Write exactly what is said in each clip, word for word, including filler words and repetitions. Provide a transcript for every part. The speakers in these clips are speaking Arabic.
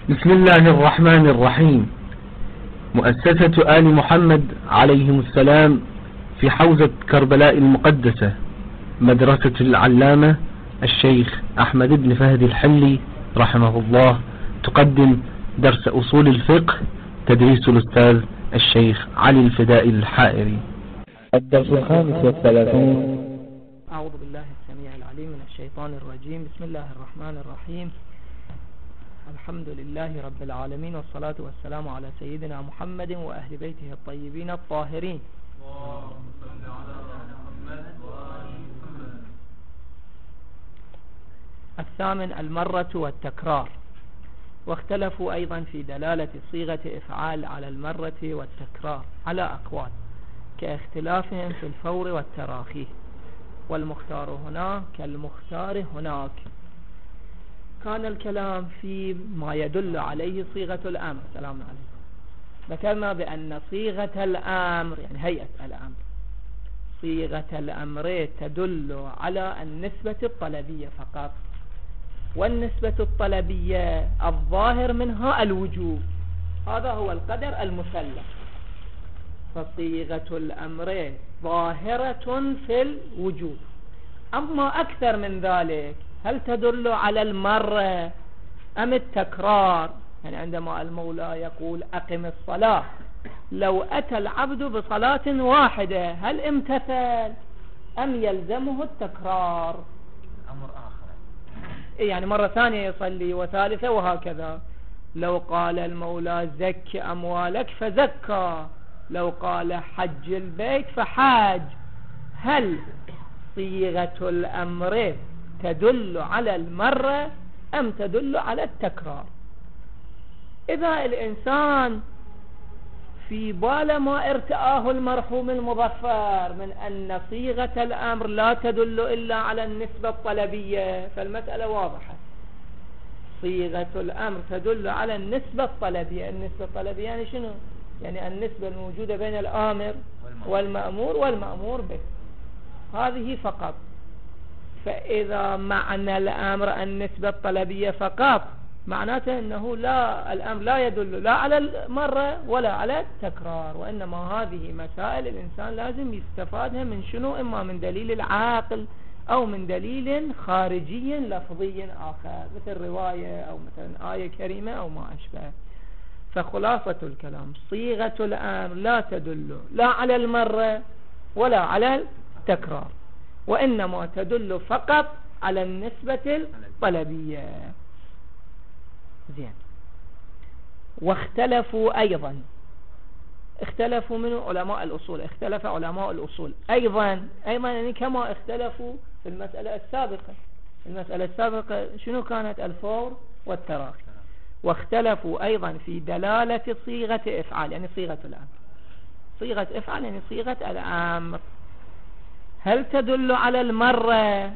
بسم الله الرحمن الرحيم. مؤسسة آل محمد عليهم السلام في حوزة كربلاء المقدسة، مدرسة العلامة الشيخ أحمد بن فهد الحلي رحمه الله، تقدم درس أصول الفقه، تدريس الأستاذ الشيخ علي الفدائي الحائري. الدرس الخامس والثلاثون. أعوذ بالله السميع العليم من الشيطان الرجيم. بسم الله الرحمن الرحيم. الحمد لله رب العالمين، والصلاة والسلام على سيدنا محمد وأهل بيته الطيبين الطاهرين. الثامن المرة والتكرار. واختلفوا أيضا في دلالة صيغة إفعال على المرة والتكرار على أقوال، كاختلافهم في الفور والتراخي، والمختار هنا كالمختار هناك. كان الكلام في ما يدل عليه صيغة الأمر. سلام عليكم. ذكرنا بأن صيغة الأمر يعني هيئة الأمر، صيغة الأمر تدل على النسبة الطلبية فقط، والنسبة الطلبية الظاهر منها الوجوب، هذا هو القدر المسلم. فصيغة الأمر ظاهرة في الوجوب. أما أكثر من ذلك، هل تدل على المرة أم التكرار؟ يعني عندما المولى يقول أقم الصلاة، لو أتى العبد بصلاة واحدة هل امتثل أم يلزمه التكرار؟ أمر آخر، يعني مرة ثانية يصلي وثالثة وهكذا. لو قال المولى زك أموالك فزكى، لو قال حج البيت فحاج. هل صيغة الأمر تدل على المرة أم تدل على التكرار؟ إذا الإنسان في بال ما ارتآه المرحوم المظفر من أن صيغة الأمر لا تدل إلا على النسبة الطلبية، فالمسألة واضحة. صيغة الأمر تدل على النسبة الطلبية. النسبة الطلبية يعني شنو؟ يعني النسبة الموجودة بين الآمر والمأمور والمأمور به، هذه فقط. فإذا معنى الأمر النسبة الطلبية فقط، معناته أنه لا الأمر لا يدل لا على المرة ولا على التكرار، وإنما هذه مسائل الإنسان لازم يستفادها من شنو؟ إما من دليل العاقل أو من دليل خارجي لفظي آخر، مثل رواية أو مثلا آية كريمة أو ما أشبه. فخلاصة الكلام، صيغة الأمر لا تدل لا على المرة ولا على التكرار، وإنما تدل فقط على النسبة الطلبية. زين. واختلفوا أيضا، اختلفوا من علماء الأصول، اختلف علماء الأصول أيضا أيضا يعني كما اختلفوا في المسألة السابقة. المسألة السابقة شنو كانت؟ الفور والتراخي. واختلفوا أيضا في دلالة صيغة إفعال، يعني صيغة الأمر. صيغة إفعال يعني صيغة الأمر، هل تدل على المرة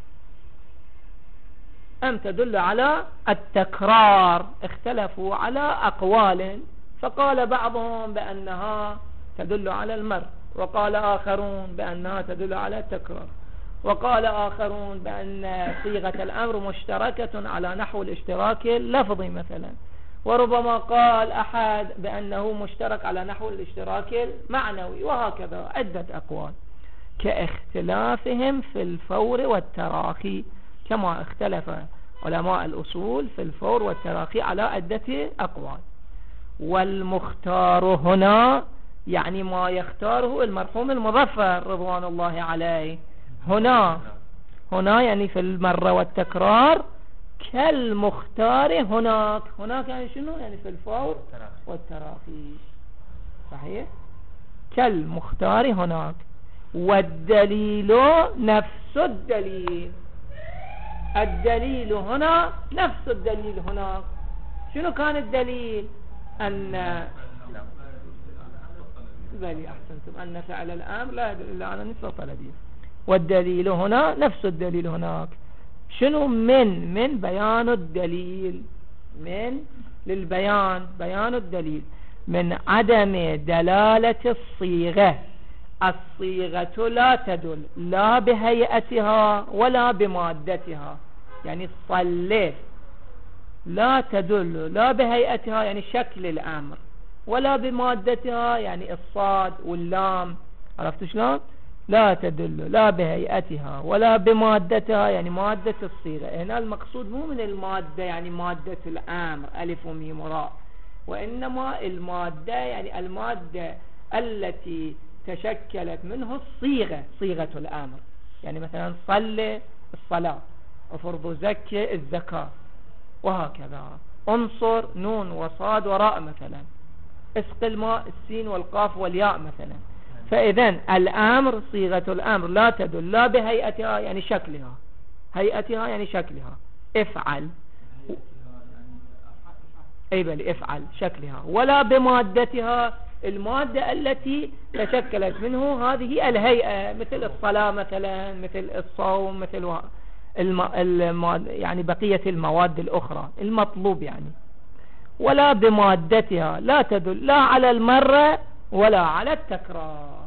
أم تدل على التكرار؟ اختلفوا على أقوال، فقال بعضهم بأنها تدل على المرة، وقال آخرون بأنها تدل على التكرار، وقال آخرون بأن صيغة الأمر مشتركة على نحو الاشتراك اللفظي مثلا، وربما قال أحد بأنه مشترك على نحو الاشتراك المعنوي، وهكذا عدة أقوال، كاختلافهم في الفور والتراخي، كما اختلف علماء الأصول في الفور والتراخي على عدة أقوال. والمختار هنا يعني ما يختاره المرحوم المظفر رضوان الله عليه، هنا هنا يعني في المرة والتكرار، كالمختار هناك. هناك يعني شنو؟ يعني في الفور والتراخي. صحيح؟ كالمختار هناك. والدليل نفس الدليل، الدليل هنا نفس الدليل هناك. شنو كان الدليل؟ أن بلي أحسنتم أن فعل الأمر لا يدل إلا على نسبة طلبية. والدليل هنا نفس الدليل هناك. شنو؟ من من بيان الدليل، من للبيان، بيان الدليل، من عدم دلالة الصيغة. الصيغة لا تدل لا بهيئتها ولا بمادتها. يعني صلي لا تدل لا بهيئتها يعني شكل الأمر ولا بمادتها يعني الصاد واللام. عرفت شلون؟ لا تدل لا بهيئتها ولا بمادتها يعني مادة الصيغة. هنا المقصود مو من المادة يعني مادة الأمر ألف وميم وراء، وإنما المادة يعني المادة التي تشكلت منه الصيغة، صيغة الأمر. يعني مثلا صلي الصلاة، افرض زكي الزكاة، وهكذا. انصر نون وصاد وراء مثلا، اسق الماء السين والقاف والياء مثلا. فإذن الأمر صيغة الأمر لا تدل لا بهيئتها يعني شكلها، هيئتها يعني شكلها افعل، أي بل افعل شكلها، ولا بمادتها المادة التي تشكلت منه هذه الهيئة، مثل الصلاة مثلا، مثل الصوم، مثل الم... الم... يعني بقية المواد الأخرى المطلوب يعني. ولا بمادتها لا تدل لا على المرة ولا على التكرار.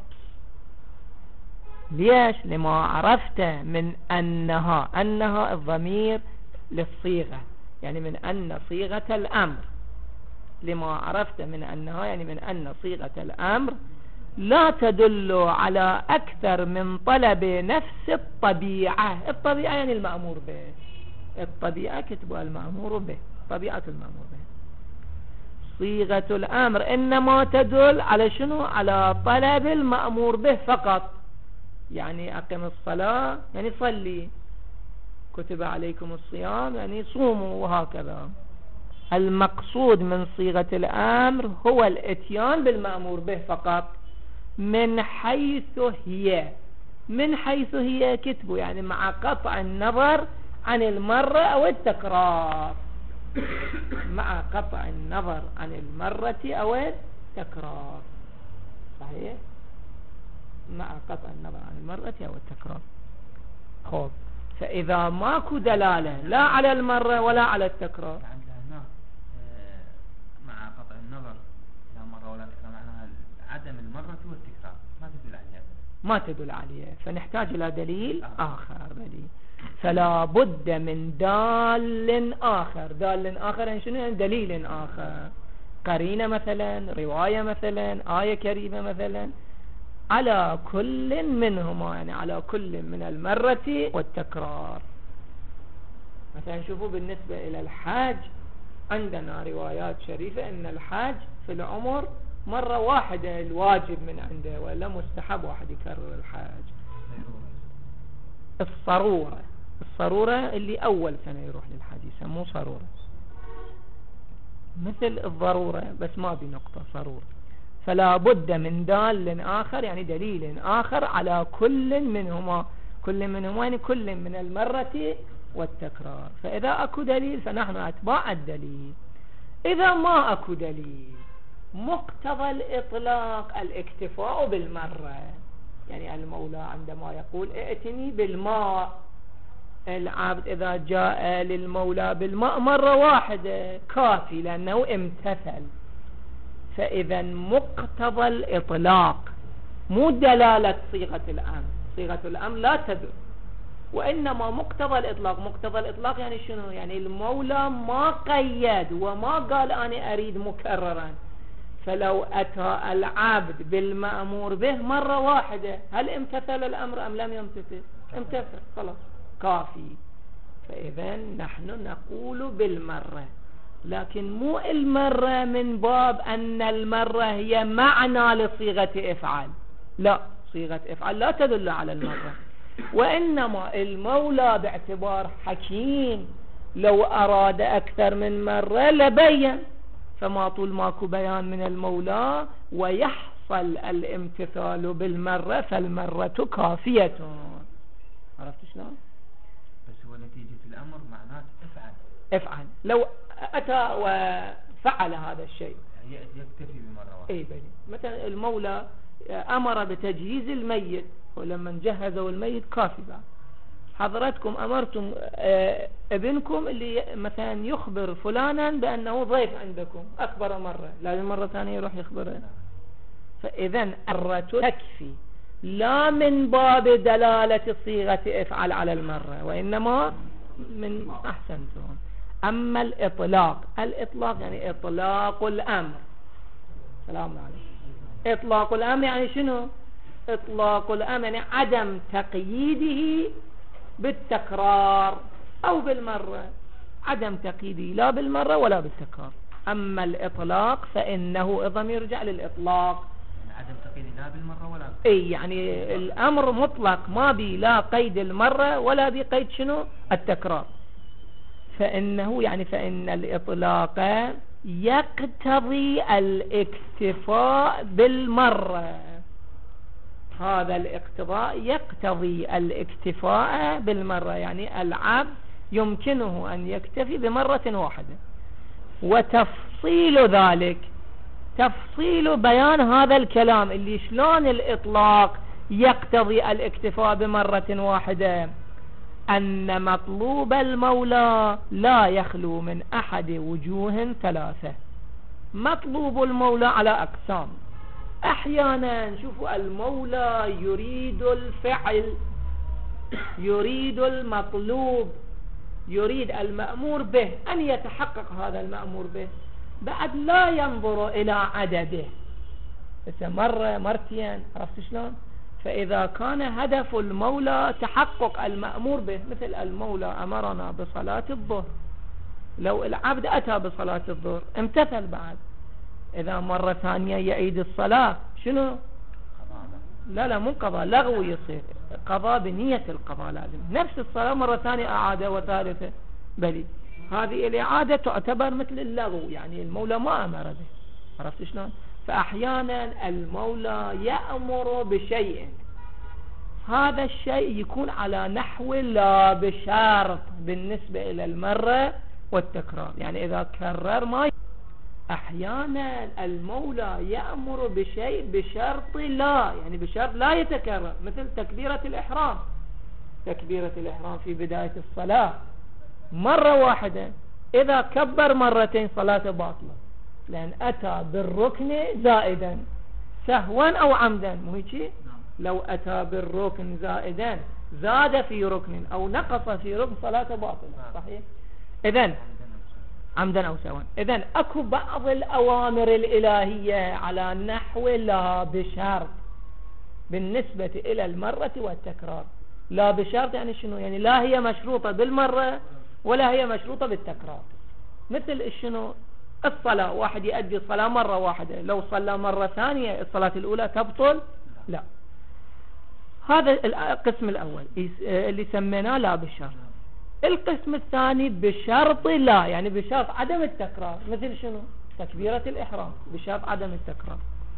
ليش؟ لما عرفت من أنها، أنها الضمير للصيغة يعني من أن صيغة الأمر، لما عرفت من أنها يعني من أن صيغة الأمر لا تدل على أكثر من طلب نفس الطبيعة. الطبيعة يعني المأمور به، الطبيعة كتبها المأمور به، طبيعة المأمور به. صيغة الأمر إنما تدل على شنو؟ على طلب المأمور به فقط. يعني أقم الصلاة يعني صلي، كتب عليكم الصيام يعني صوموا، وهكذا. المقصود من صيغة الأمر هو الاتيان بالمأمور به فقط. من حيث هي، من حيث هي كتبوا يعني مع قطع النظر عن المرة أو التكرار، مع قطع النظر عن المرة أو التكرار. صحيح؟ مع قطع النظر عن المرة أو التكرار. خب، فإذا ماكو دلالة لا على المرة ولا على التكرار، مع قطع النظر لا مرة ولا تكرار، معناها عدم المرة والتكرار ما تدل عليها، ما تدل عليها، فنحتاج إلى دليل آخر. دليل فلا بد من دال آخر. دال آخر يعني شنو؟ يعني دليل آخر، قرينة مثلا، رواية مثلا، آية كريمة مثلا، على كل منهما يعني على كل من المرة والتكرار. مثلا شوفوا بالنسبة إلى الحاج عندنا روايات شريفة ان الحاج في العمر مرة واحدة الواجب من عنده، ولا مستحب واحد يكرر الحاج. الصرورة، الصرورة اللي اول سنة يروح للحاج يسموه صرورة، مثل الضرورة بس ما بنقطة صرورة. فلا بد من دال آخر يعني دليل آخر على كل منهما، كل منهما يعني كل من المرة والتكرار. فإذا أكو دليل فنحن أتباع الدليل. إذا ما أكو دليل مقتضى الإطلاق الاكتفاء بالمرة. يعني المولى عندما يقول ائتني بالماء، العبد إذا جاء للمولى بالماء مرة واحدة كافي لأنه امتثل. فإذا مقتضى الإطلاق مو دلالة صيغة الأمر، صيغة الأمر لا تدل، وإنما مقتضى الإطلاق. مقتضى الإطلاق يعني شنو؟ يعني المولى ما قيد وما قال أنا أريد مكررا. فلو أتى العبد بالمأمور به مرة واحدة هل امتثل الأمر أم لم يمتثل؟ امتثل، خلاص كافي. فإذا نحن نقول بالمرة، لكن مو المرة من باب أن المرة هي معنى لصيغة افعل، لا، صيغة افعل لا تدل على المرة، وإنما المولى باعتبار حكيم لو أراد أكثر من مرة لبين، فما طول ماكو بيان من المولى ويحصل الامتثال بالمرة فالمرة كافية. عرفت شلون؟ بس هو نتيجة الأمر معناته افعل، افعل. لو أتى وفعل هذا الشيء يكتفي بمرة واحدة. اي بني، مثلا المولى أمر بتجهيز الميت، ولما جهزوا الميت كافي بعد. حضرتكم أمرتم ابنكم اللي مثلا يخبر فلانا بأنه ضيف عندكم أكبر مرة، لازم مرة ثانية يروح يخبره. فإذا مرة تكفي، لا من باب دلالة صيغة افعل على المرة، وإنما من أحسنتم أما الإطلاق، الإطلاق يعني إطلاق الأمر. سلام عليكم. إطلاق الأمر يعني شنو؟ إطلاق الأمر يعني عدم تقييده بالتكرار أو بالمرة، عدم تقييده لا بالمرة ولا بالتكرار. أما الإطلاق فإنه أيضا يرجع للإطلاق، عدم تقييد لا بالمرة ولا اي يعني الامر مطلق ما بي لا قيد المرة ولا بقيد شنو التكرار. فانه يعني فان الاطلاق يقتضي الاكتفاء بالمرة، هذا الاقتضاء يقتضي الاكتفاء بالمرة، يعني العبد يمكنه ان يكتفي بمرة واحدة. وتفصيل ذلك تفصيل بيان هذا الكلام اللي شلون الإطلاق يقتضي الاكتفاء بمرة واحدة، أن مطلوب المولى لا يخلو من أحد وجوه ثلاثة. مطلوب المولى على أقسام. أحيانا شوفوا المولى يريد الفعل، يريد المطلوب، يريد المأمور به أن يتحقق هذا المأمور به، بعد لا ينظر إلى عدده، بس مرة مرتين، عرفت شلون؟ فإذا كان هدف المولى تحقق المأمور به، مثل المولى أمرنا بصلاة الظهر، لو العبد أتى بصلاة الظهر امتثل، بعد إذا مرة ثانية يعيد الصلاة شنو؟ لا لا مو قضاء، لغو يصير، قضاء بنية القضاء لازم، نفس الصلاة مرة ثانية أعادة وثالثة، بلي هذه الإعادة تعتبر مثل اللغو، يعني المولى ما أمر به، عرفت شلون؟ فأحيانا المولى يأمر بشيء، هذا الشيء يكون على نحو لا بشرط بالنسبة إلى المرة والتكرار، يعني إذا كرر ما ي... أحيانا المولى يأمر بشيء بشرط لا، يعني بشرط لا يتكرر، مثل تكبيرة الإحرام. تكبيرة الإحرام في بداية الصلاة مرة واحدة، إذا كبر مرتين صلاة باطلة، لأن أتى بالركن زائدا سهوا أو عمدا، مو هيك؟ لو أتى بالركن زائدا زاد في ركن أو نقص في ركن صلاة باطلة، صحيح؟ إذن عمدا أو سهوا. إذن أكو بعض الأوامر الإلهية على نحو لا بشرط بالنسبة إلى المرة والتكرار. لا بشرط يعني شنو؟ يعني لا هي مشروطة بالمرة ولا هي مشروطة بالتكرار. مثل شنو؟ الصلاة، واحد يؤدي الصلاة مرة واحدة، لو صلى مرة ثانية الصلاة الأولى تبطل؟ لا. هذا القسم الأول اللي سميناه لا بشرط. القسم الثاني بشرط لا، يعني بشرط عدم التكرار، مثل شنو؟ تكبيرة الإحرام بشرط عدم التكرار.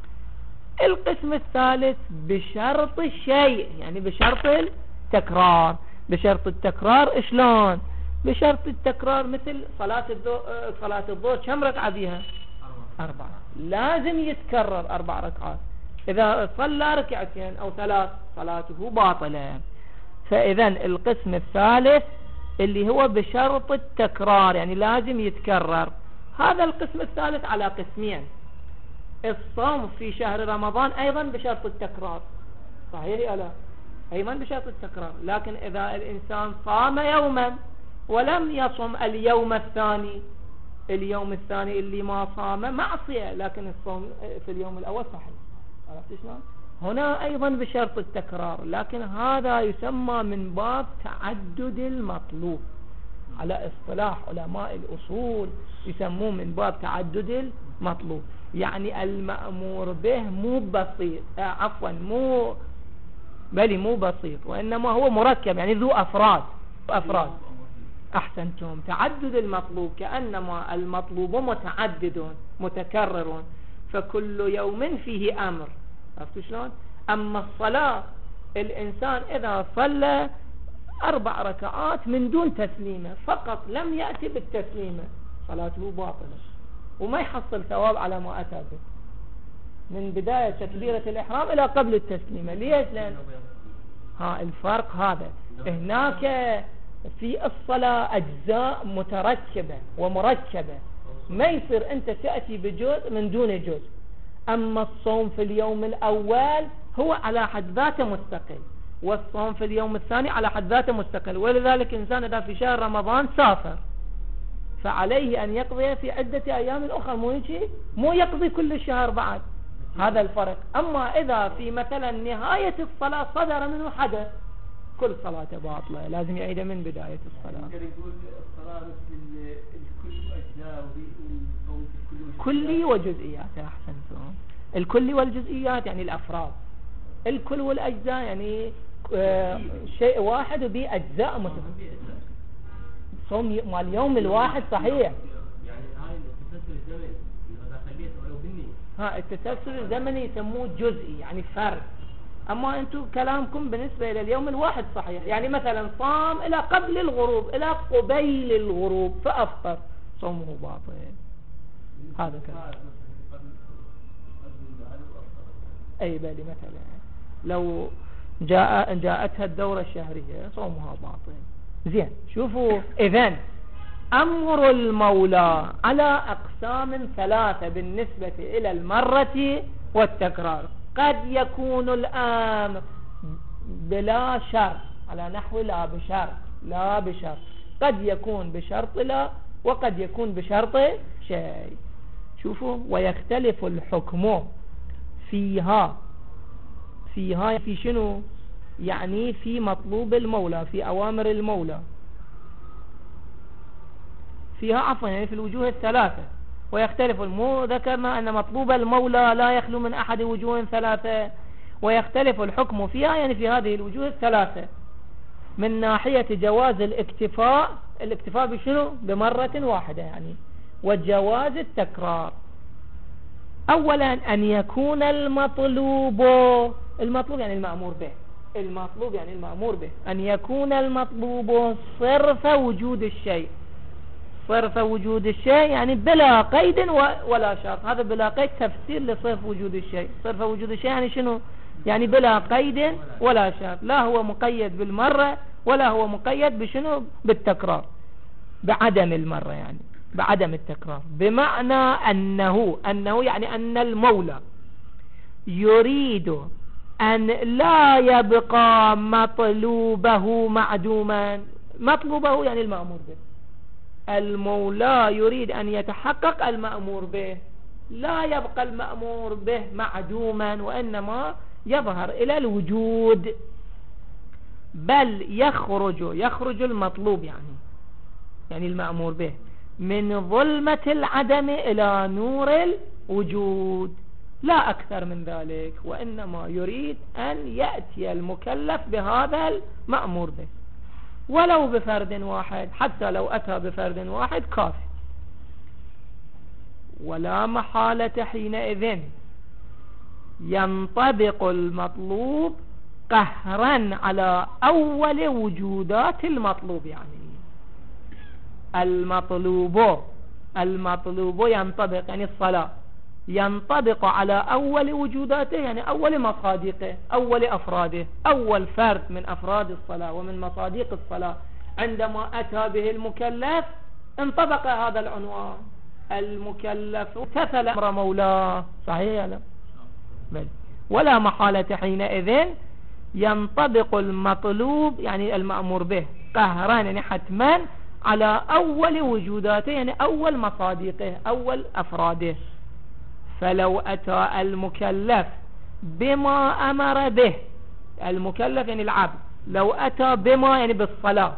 القسم الثالث بشرط الشيء، يعني بشرط التكرار. بشرط التكرار شلون؟ بشرط التكرار مثل صلاة الظهر، صلاة الظهر كم ركعة بيها؟ أربعة، لازم يتكرر أربع ركعات. إذا صلى ركعتين أو ثلاث صلاته باطلة. فإذا القسم الثالث اللي هو بشرط التكرار، يعني لازم يتكرر. هذا القسم الثالث على قسمين. الصوم في شهر رمضان أيضا بشرط التكرار، صحيح ألا؟ أيضا بشرط التكرار. لكن إذا الإنسان صام يوما ولم يصم اليوم الثاني، اليوم الثاني اللي ما صام معصية، لكن الصوم في اليوم الأول صحيح، عرفت شلون؟ هنا أيضا بشرط التكرار، لكن هذا يسمى من باب تعدد المطلوب، على اصطلاح علماء الأصول يسموه من باب تعدد المطلوب. يعني المأمور به مو بسيط، آه عفوا مو بل مو بسيط، وإنما هو مركب، يعني ذو أفراد أفراد أحسنتم. تعدد المطلوب كأنما المطلوب متعدد متكرر، فكل يوم فيه أمر، عرفت شلون؟ أما الصلاة الإنسان إذا صلى أربع ركعات من دون تسليمة فقط، لم يأتي بالتسليمة، صلاته باطلة وما يحصل ثواب على ما أتى به من بداية تكبيرة الإحرام إلى قبل التسليمة. ليش؟ لأن ها الفرق هذا. هناك في الصلاة أجزاء متركبة ومركبة، ما يصير أنت تأتي بجزء من دون جزء. أما الصوم في اليوم الأول هو على حد ذاته مستقل، والصوم في اليوم الثاني على حد ذاته مستقل. ولذلك إنسان إذا في شهر رمضان سافر فعليه أن يقضي في عدة أيام أخرى، مو يجي مو يقضي كل الشهر بعد. هذا الفرق. أما إذا في مثلا نهاية الصلاة صدر منه حدث، كل صلاة باطلة، لازم يعيد من بداية الصلاة. كلي وجزئيات. أحسنتم. الكلي والجزئيات يعني الأفراد، الكل والأجزاء يعني آه شيء واحد وبأجزاء متفاوتة. صوم مال اليوم الواحد صحيح. يعني هاي التسلسل الزمني إذا خليته ولو بالنية. ها التسلسل الزمني يسموه جزئي يعني فرد. أما أنتم كلامكم بالنسبة إلى اليوم الواحد صحيح. يعني مثلا صام إلى قبل الغروب إلى قبيل الغروب فأفطر، صومه باطل. هذا كلام. أي بالي مثلا لو جاء جاءتها الدورة الشهرية صومها باطل. زين شوفوا إذن أمر المولى على أقسام ثلاثة بالنسبة إلى المرة والتكرار. قد يكون الأمر بلا شرط على نحو لا بشرط، لا بشرط. قد يكون بشرط لا، وقد يكون بشرط شيء. شوفوا ويختلف الحكم فيها. فيها في شنو؟ يعني في مطلوب المولى، في أوامر المولى. فيها عفوا يعني في الوجوه الثلاثة. ويختلف المو ذكرنا أن مطلوب المولى لا يخلو من أحد وجوه ثلاثة. ويختلف الحكم فيها يعني في هذه الوجوه الثلاثة من ناحية جواز الاكتفاء. الاكتفاء بشنو؟ بمرة واحدة يعني. وجواز التكرار. أولا أن يكون المطلوب، المطلوب يعني المأمور به، المطلوب يعني المأمور به، أن يكون المطلوب صرف وجود الشيء. صرف وجود الشيء يعني بلا قيد ولا شرط. هذا بلا قيد تفسير لصرف وجود الشيء. صرف وجود الشيء يعني شنو؟ يعني بلا قيد ولا شرط. لا هو مقيد بالمرة ولا هو مقيد بشنو؟ بالتكرار، بعدم المرة يعني بعدم التكرار. بمعنى أنه أنه يعني أن المولى يريد أن لا يبقى مطلوبه معدوما. مطلوبه يعني المأمور به. المولى يريد أن يتحقق المأمور به، لا يبقى المأمور به معدوما وإنما يظهر إلى الوجود، بل يخرج يخرج المطلوب يعني يعني المأمور به من ظلمة العدم إلى نور الوجود، لا أكثر من ذلك. وإنما يريد أن يأتي المكلف بهذا المأمور به ولو بفرد واحد، حتى لو أتى بفرد واحد كافي. ولا محالة حينئذ ينطبق المطلوب قهرا على أول وجودات المطلوب. يعني المطلوب المطلوب ينطبق يعني الصلاة ينطبق على أول وجوداته يعني أول مصادقه، أول أفراده، أول فرد من أفراد الصلاة ومن مصادق الصلاة. عندما أتى به المكلف انطبق هذا العنوان. المكلف امتثل أمر مولاه. صحيح لا؟ بل ولا محالة حينئذ ينطبق المطلوب يعني المأمور به قهرا يعني حتما على أول وجوداته يعني أول مصادقه، أول أفراده. فلو أتى المكلف بما أمر به، المكلف يعني العبد، لو أتى بما يعني بالصلاة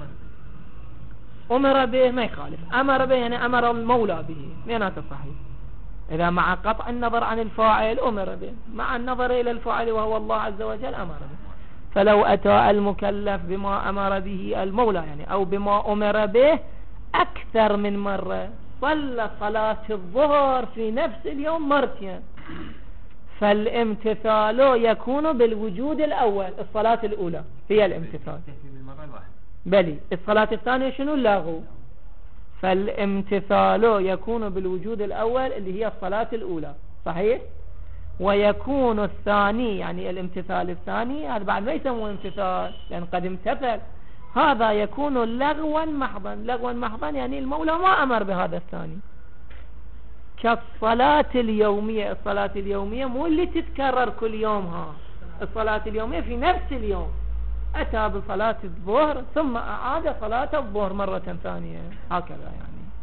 أمر به ما يخالف. أمر به يعني أمر المولى به، معناته صحيح. إذا مع قطع النظر عن الفاعل أمر به، مع النظر إلى الفاعل وهو الله عز وجل أمر به. فلو أتى المكلف بما أمر به المولى يعني أو بما أمر به أكثر من مرة، صلى صلاة الظهر في نفس اليوم مرتين، فالامتثال يكون بالوجود الأول. الصلاة الأولى هي الامتثال، بلي الصلاة الثانية شنو؟ اللغو. فالامتثال يكون بالوجود الأول اللي هي الصلاة الأولى. صحيح. ويكون الثاني يعني الامتثال الثاني هذا بعد ما يسموه امتثال لأن قد امتثل، هذا يكون لغوا محضا. لغوا محضا يعني المولى ما أمر بهذا الثاني. كالصلاة اليومية. الصلاة اليومية مو اللي تتكرر كل يوم، ها الصلاة اليومية في نفس اليوم. أتى بصلاة الظهر ثم أعاد صلاة الظهر مرة ثانية، هكذا يعني.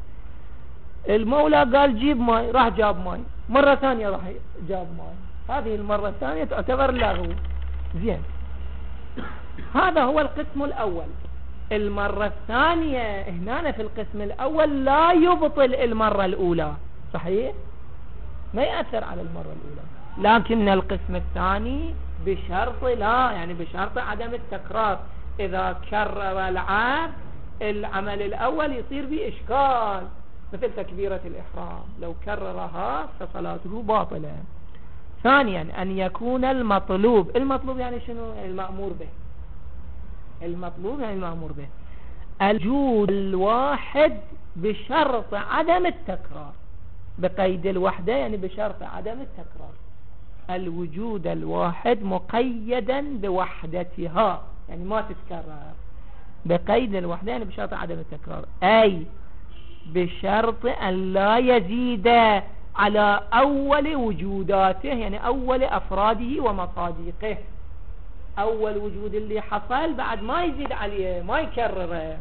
المولى قال جيب ماي، راح جاب ماي، مرة ثانية راح جاب ماي، هذه المرة الثانية تعتبر لغو. زين، هذا هو القسم الأول. المرة الثانية هنا في القسم الأول لا يبطل المرة الأولى، صحيح؟ ما يأثر على المرة الأولى، لكن القسم الثاني بشرط لا، يعني بشرط عدم التكرار. إذا كرر العبد العمل الأول يصير به إشكال، مثل تكبيرة الإحرام لو كررها فصلاته باطلة. ثانيا أن يكون المطلوب، المطلوب يعني شنو؟ يعني المأمور به. المطلوب يعني المأمور به الوجود الواحد بشرط عدم التكرار، بقيد الوحدة يعني بشرط عدم التكرار. الوجود الواحد مقيدا بوحدتها، يعني ما تتكرر، بقيد الوحدة يعني بشرط عدم التكرار، أي بشرط أن لا يزيد على أول وجوداته، يعني أول أفراده ومصادقه. أول وجود اللي حصل بعد ما يزيد عليه، ما يكرره.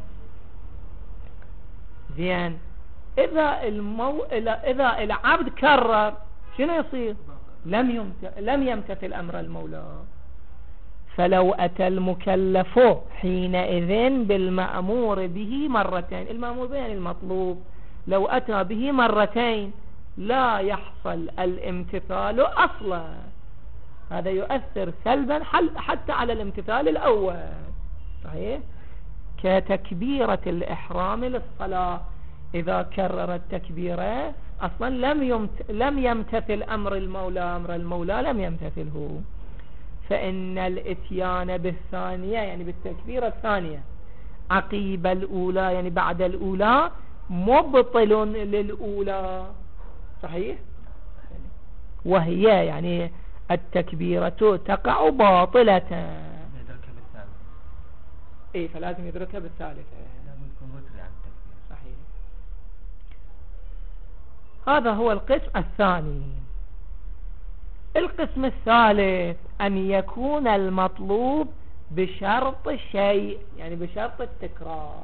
زين، إذا المو... إذا العبد كرر شنو يصير؟ لم يمت... لم يمتثل أمر المولى. فلو أتى المكلف حينئذ بالمأمور به مرتين، المأمور به يعني المطلوب، لو أتى به مرتين لا يحصل الامتثال أصلا. هذا يؤثر سلبا حتى على الامتثال الأول، صحيح؟ كتكبيرة الإحرام للصلاة، إذا كرر التكبيرة أصلا لم يمت... لم يمتثل أمر المولى، أمر المولى لم يمتثله. فإن الاتيان بالثانية يعني بالتكبيرة الثانية عقيب الأولى يعني بعد الأولى مبطل للأولى، صحيح؟ وهي يعني التكبيرة تقع باطلة. يدركها بالثالث. اي فلازم يدركها بالثالثة، لازم يكون وتري عن التكبير. صحيح. هذا هو القسم الثاني. القسم الثالث أن يكون المطلوب بشرط شيء، يعني بشرط التكرار.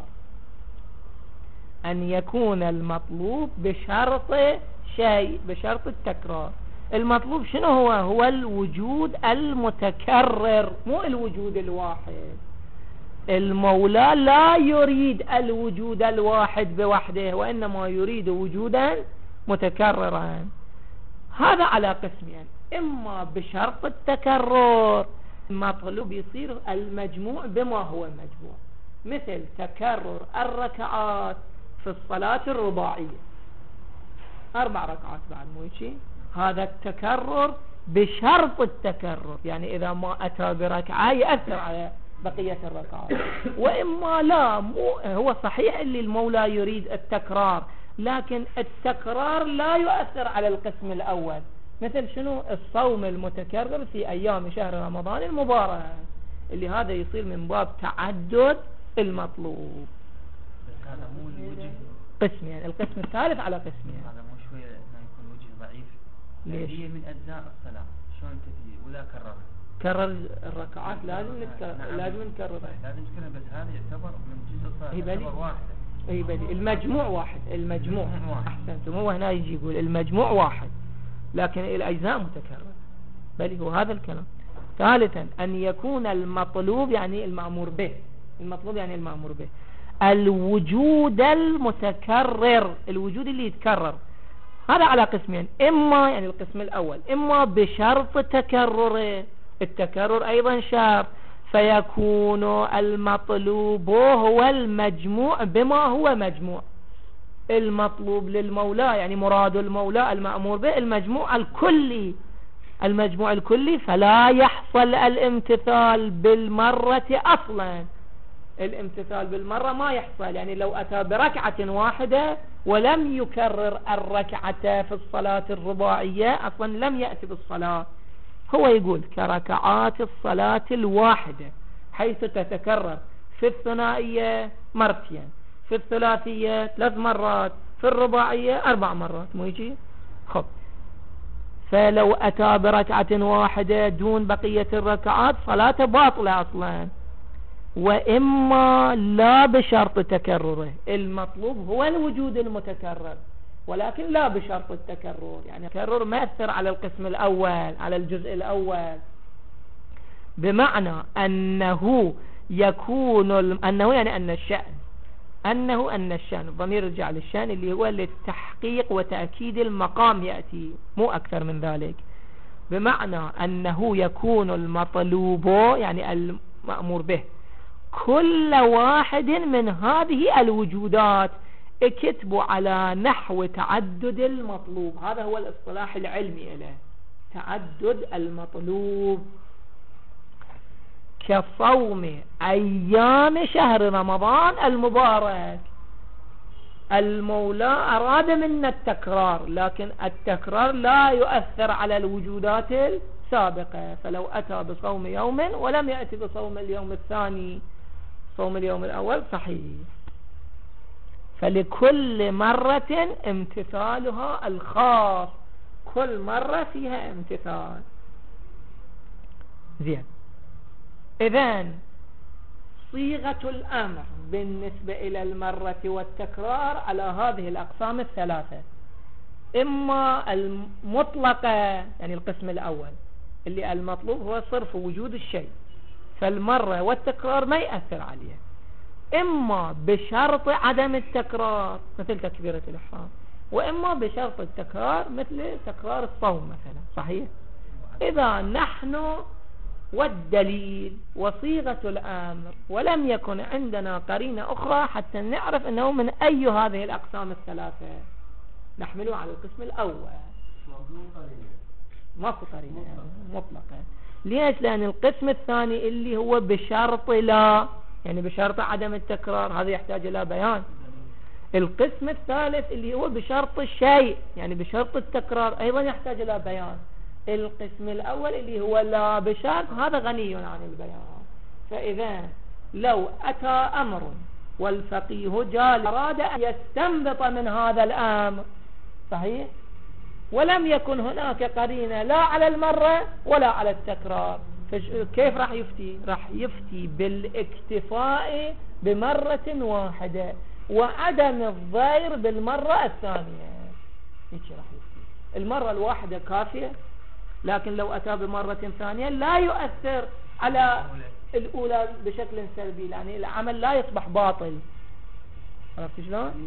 أن يكون المطلوب بشرط شيء، بشرط التكرار. المطلوب شنو هو؟ هو الوجود المتكرر، مو الوجود الواحد. المولى لا يريد الوجود الواحد بوحده، وإنما يريد وجودا متكررا. هذا على قسمين، إما بشرط التكرر، المطلوب يصير المجموع بما هو المجموع، مثل تكرر الركعات في الصلاة الرباعية، أربع ركعات بعد مو شيء، هذا التكرر بشرط التكرر، يعني إذا ما أتى بركعة يأثر على بقية الركعات. وإما لا، مو هو صحيح اللي المولى يريد التكرار، لكن التكرار لا يؤثر على القسم الأول، مثل شنو؟ الصوم المتكرر في أيام شهر رمضان المبارك، اللي هذا يصير من باب تعدد المطلوب. بس هذا مو الوجه قسمين، يعني القسم الثالث على قسمين. هذا مو شوية انه يكون وجه ضعيف. ليش؟ هي من أجزاء الصلاة، شلون تجي ولا كررها؟ كرر الركعات لازم نتكرر، نعم. لازم نكررها، لازم نكررها، بس هذا يعتبر من جزء الصلاة، هي بلي. يعتبر واحدة. اي بلي، المجموع واحد، المجموع واحد. احسنتم. هو هنا يجي يقول المجموع واحد لكن الاجزاء متكرره، بل هو هذا الكلام. ثالثا أن يكون المطلوب يعني المأمور به، المطلوب يعني المأمور به الوجود المتكرر، الوجود اللي يتكرر. هذا على قسمين، إما يعني القسم الأول إما بشرط تكرره، التكرر أيضا شرط، فيكون المطلوب هو المجموع بما هو مجموع. المطلوب للمولى يعني مراد المولى المأمور به المجموع الكلي، المجموع الكلي، فلا يحصل الامتثال بالمرة أصلا. الامتثال بالمرة ما يحصل، يعني لو أتى بركعة واحدة ولم يكرر الركعة في الصلاة الرباعية أصلا لم يأتي بالصلاة. هو يقول كركعات الصلاة الواحدة حيث تتكرر في الثنائية مرتين، في الثلاثية ثلاث مرات، في الرباعية أربع مرات، مو يجي؟ خب، فلو أتى بركعة واحدة دون بقية الركعات صلاة باطلة أصلا. وإما لا بشرط تكرره، المطلوب هو الوجود المتكرر، ولكن لا بشرط التكرر. يعني التكرر ما يأثر على القسم الأول، على الجزء الأول، بمعنى أنه يكون أنه يعني أن الشأن أنه أن الشأن الضمير يرجع للشأن اللي هو للتحقيق وتأكيد المقام يأتي، مو أكثر من ذلك. بمعنى أنه يكون المطلوب يعني المأمور به كل واحد من هذه الوجودات، اكتبوا على نحو تعدد المطلوب. هذا هو الاصطلاح العلمي له، تعدد المطلوب. كصوم أيام شهر رمضان المبارك، المولى أراد منا التكرار، لكن التكرار لا يؤثر على الوجودات السابقة، فلو أتى بصوم يوم ولم يأتي بصوم اليوم الثاني، صوم اليوم الأول صحيح. فلكل مرة امتثالها الخاص، كل مرة فيها امتثال. زين، إذن صيغة الأمر بالنسبة إلى المرة والتكرار على هذه الأقسام الثلاثة: إما المطلقة يعني القسم الأول اللي المطلوب هو صرف وجود الشيء، فالمرة والتكرار ما يأثر عليه، إما بشرط عدم التكرار مثل تكبيرة الإحرام، وإما بشرط التكرار مثل تكرار الصوم مثلا. صحيح؟ إذا نحن والدليل وصيغة الأمر ولم يكن عندنا قرينة أخرى حتى نعرف أنه من أي هذه الأقسام الثلاثة نحمله على القسم الأول. ما في قرينة يعني مطلقة. ليش؟ لأن القسم الثاني اللي هو بشرط لا يعني بشرط عدم التكرار هذا يحتاج إلى بيان. القسم الثالث اللي هو بشرط الشيء يعني بشرط التكرار أيضا يحتاج إلى بيان. القسم الأول اللي هو لا بشرط هذا غني عن البيان. فإذا لو أتى أمر والفقيه جال أراد أن يستنبط من هذا الأمر صحيح، ولم يكن هناك قرينة لا على المرة ولا على التكرار، كيف راح يفتي؟ راح يفتي بالاكتفاء بمرة واحدة وعدم الضير بالمرة الثانية. هيك راح يفتي. المرة الواحدة كافية، لكن لو أتى بمرة ثانية لا يؤثر على الأولى بشكل سلبي، يعني العمل لا يصبح باطل. عرفت شلون؟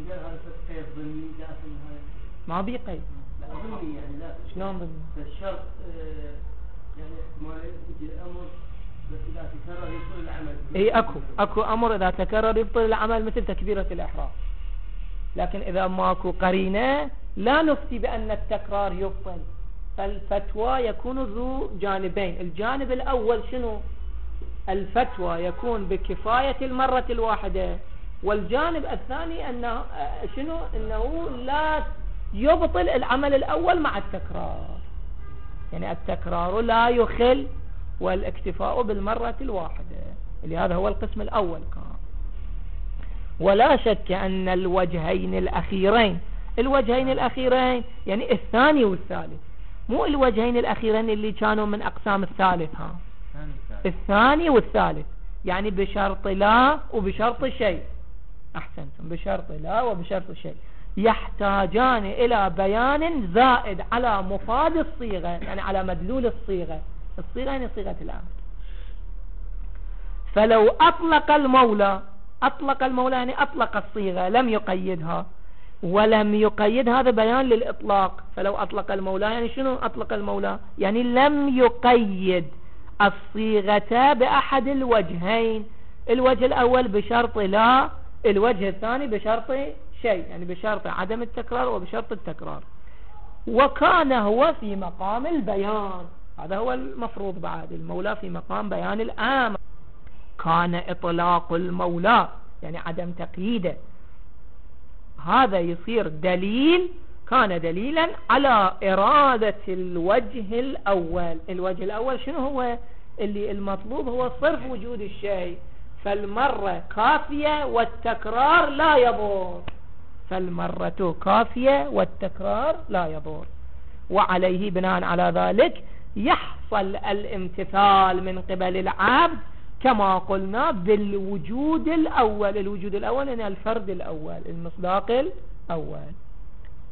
ما بي قيد. شلون ضمني؟ فالشرط يعني احتمال يجي الأمر بس إذا تكرر يبطل العمل. اي اكو اكو امر اذا تكرر يبطل العمل مثل تكبيرة الإحرام، لكن اذا ماكو قرينة لا نفتي بأن التكرار يبطل. فالفتوى يكون ذو جانبين. الجانب الأول شنو؟ الفتوى يكون بكفاية المرة الواحدة، والجانب الثاني أنه شنو؟ أنه لا يبطل العمل الأول مع التكرار، يعني التكرار لا يخل والاكتفاء بالمرة الواحدة، اللي هذا هو القسم الأول كان. ولا شك أن الوجهين الأخيرين الوجهين الأخيرين يعني الثاني والثالث، مو الوجهين الأخيرين اللي كانوا من أقسام الثالث، ها الثاني والثالث يعني بشرط لا وبشرط شيء. أحسنتم، بشرط لا وبشرط شيء يحتاجان إلى بيان زائد على مفاد الصيغة، يعني على مدلول الصيغة. الصيغة يعني صيغة الأمر. فلو أطلق المولى أطلق المولى يعني أطلق الصيغة لم يقيدها، ولم يقيد هذا بيان للإطلاق. فلو أطلق المولى يعني شنو؟ أطلق المولى يعني لم يقيد الصيغة بأحد الوجهين، الوجه الأول بشرط لا، الوجه الثاني بشرط شيء يعني بشرط عدم التكرار وبشرط التكرار، وكان هو في مقام البيان. هذا هو المفروض بعد المولى في مقام بيان الآمر. كان إطلاق المولى يعني عدم تقييده، هذا يصير دليل، كان دليلا على إرادة الوجه الأول. الوجه الأول شنو هو؟ اللي المطلوب هو صرف وجود الشيء، فالمرة كافية والتكرار لا يضر، فالمرة كافية والتكرار لا يضر. وعليه بناء على ذلك يحصل الامتثال من قبل العبد كما قلنا بالوجود الأول. الوجود الأول يعني الفرد الأول، المصداق الأول.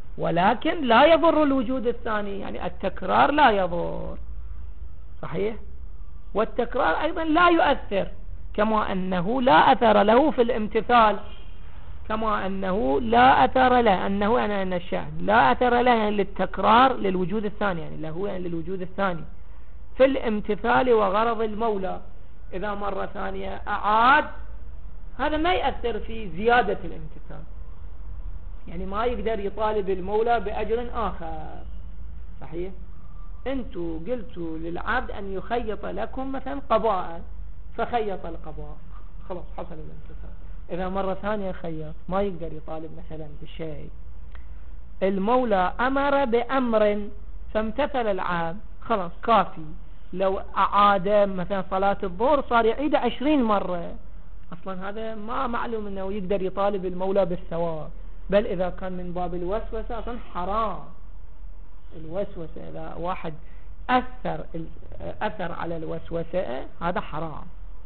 ولكن لا يضر الوجود الثاني، يعني التكرار لا يضر، صحيح. والتكرار أيضا لا يؤثر، كما أنه لا أثر له في الامتثال، كما أنه لا أثر له، أنه يعني أن الشأن لا أثر له يعني للتكرار للوجود الثاني، يعني له يعني للوجود الثاني في الامتثال وغرض المولى. إذا مرة ثانية أعاد، هذا ما يأثر في زيادة الامتثال، يعني ما يقدر يطالب المولى بأجر آخر، صحيح. أنتوا قلتوا للعبد أن يخيط لكم مثلا قضاء، فخيط القضاء، خلاص حصل الامتثال. إذا مرة ثانية خيط ما يقدر يطالب مثلا بشيء. المولى أمر بأمر فامتثل العبد، خلاص كافي. لو أعاد مثلا صلاة الظهر صار يعيد عشرين مرة، أصلا هذا ما معلوم أنه يقدر يطالب المولى بالثواب، بل إذا كان من باب الوسوسة أصلا حرام. الوسوسة إذا واحد أثر أثر على الوسوسة هذا حرام.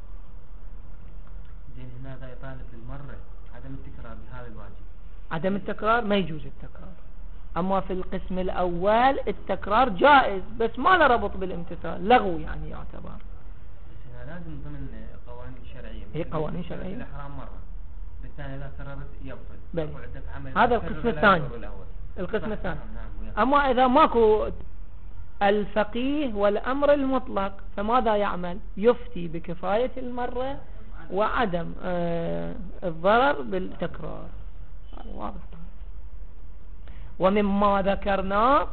زين هنا ذا يطالب بالمرة عدم التكرار بهذا الواجب، عدم التكرار ما يجوز التكرار. أما في القسم الأول التكرار جائز، بس ما له ربط بالامتثال، لغو يعني يعتبر. بس هنا لازم ضمن قوانين شرعية، هي قوانين شرعية. الحرام مرة، بالثاني إذا كررت يبطل. بل هذا القسم الثاني، القسم الثاني. أما إذا ماكو الفقيه والأمر المطلق فماذا يعمل؟ يفتي بكفاية المرة وعدم آه الضرر بالتكرار، هذا واضح. ومما ذكرنا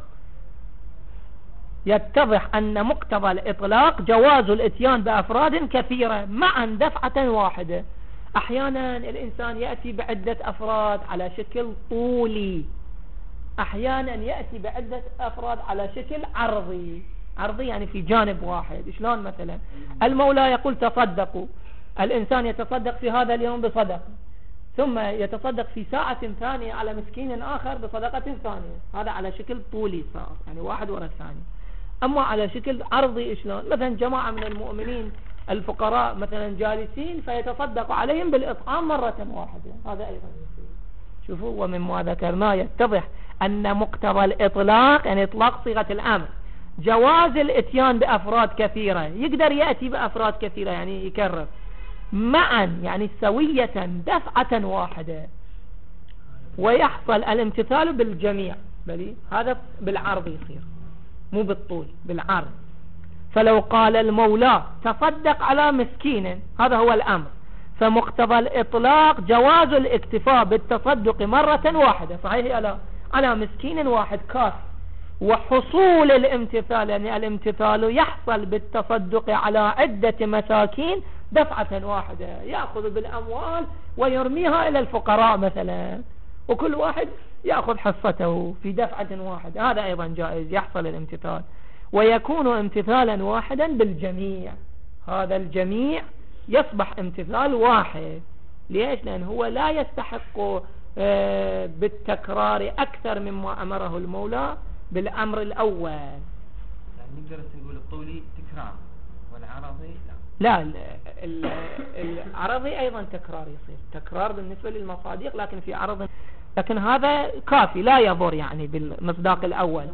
يتضح أن مقتضى الإطلاق جواز الاتيان بأفراد كثيرة معا دفعة واحدة. أحيانا الإنسان يأتي بعدة أفراد على شكل طولي، أحيانا يأتي بعدة أفراد على شكل عرضي. عرضي يعني في جانب واحد. شلون مثلا المولى يقول تصدقوا، الإنسان يتصدق في هذا اليوم بصدقة، ثم يتصدق في ساعة ثانية على مسكين آخر بصدقة ثانية، هذا على شكل طولي صار، يعني واحد وراء الثاني. أما على شكل عرضي شلون؟ مثلا جماعة من المؤمنين الفقراء مثلا جالسين فيتصدق عليهم بالإطعام مرة واحدة، هذا أيضا يصير. شوفوا، ومما ذكرناه يتضح أن مقتضى الإطلاق يعني إطلاق صيغة الأمر جواز الاتيان بأفراد كثيرة، يقدر يأتي بأفراد كثيرة يعني يكرر معا يعني سوية دفعة واحدة، ويحصل الامتثال بالجميع، بل هذا بالعرض يصير مو بالطول، بالعرض. فلو قال المولى تصدق على مسكين، هذا هو الأمر، فمقتضى الإطلاق جواز الاكتفاء بالتصدق مرة واحدة، صحيح ألا على مسكين واحد كافي. وحصول الامتثال يعني الامتثال يحصل بالتصدق على عدة مساكين دفعة واحدة، يأخذ بالأموال ويرميها إلى الفقراء مثلا، وكل واحد يأخذ حصته في دفعة واحدة، هذا أيضا جائز، يحصل الامتثال. ويكون امتثالا واحدا بالجميع، هذا الجميع يصبح امتثال واحد. ليش؟ لأنه هو لا يستحق بالتكرار أكثر مما أمره المولى بالأمر الأول. يعني نقدر نقول الطولي تكرار والعرضي لا، لا العرضي أيضا تكرار يصير، تكرار بالنسبة للمصادق، لكن في عرض، لكن هذا كافي لا يضر يعني بالمصداق الأول.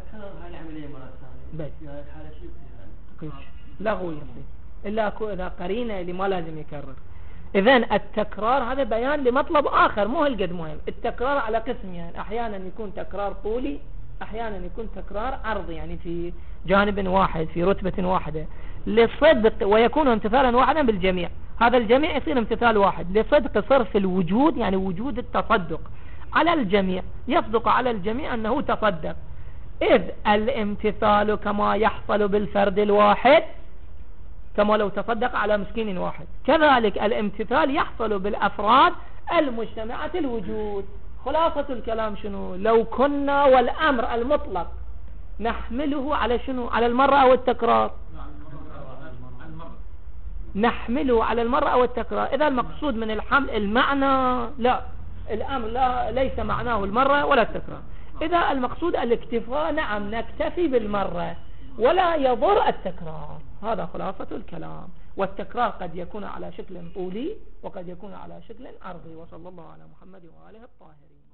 بس لغو يصير إلا إذا قرينة اللي ما لازم يكرر. إذن التكرار هذا بيان لمطلب آخر مو هالقد مهم. التكرار على قسم، يعني أحيانا يكون تكرار طولي، أحيانا يكون تكرار عرضي، يعني في جانب واحد في رتبة واحدة لصدق، ويكون امتثالا واحدا بالجميع. هذا الجميع يصير امتثال واحد لصدق صرف الوجود، يعني وجود التصدق على الجميع، يصدق على الجميع أنه تصدق، إذ الامتثال كما يحصل بالفرد الواحد كما لو تصدق على مسكين واحد، كذلك الامتثال يحصل بالأفراد المجتمعة الوجود. خلاصة الكلام شنو؟ لو كنا والأمر المطلق نحمله على شنو؟ على المرة أو التكرار؟ نحمله على المرة أو التكرار. إذا المقصود من الحمل المعنى، لا، الأمر لا ليس معناه المرة ولا التكرار. إذا المقصود الاكتفاء، نعم نكتفي بالمرة ولا يضر التكرار، هذا خلاصة الكلام. والتكرار قد يكون على شكل طولي وقد يكون على شكل عرضي. وصلى الله على محمد وآله الطاهرين.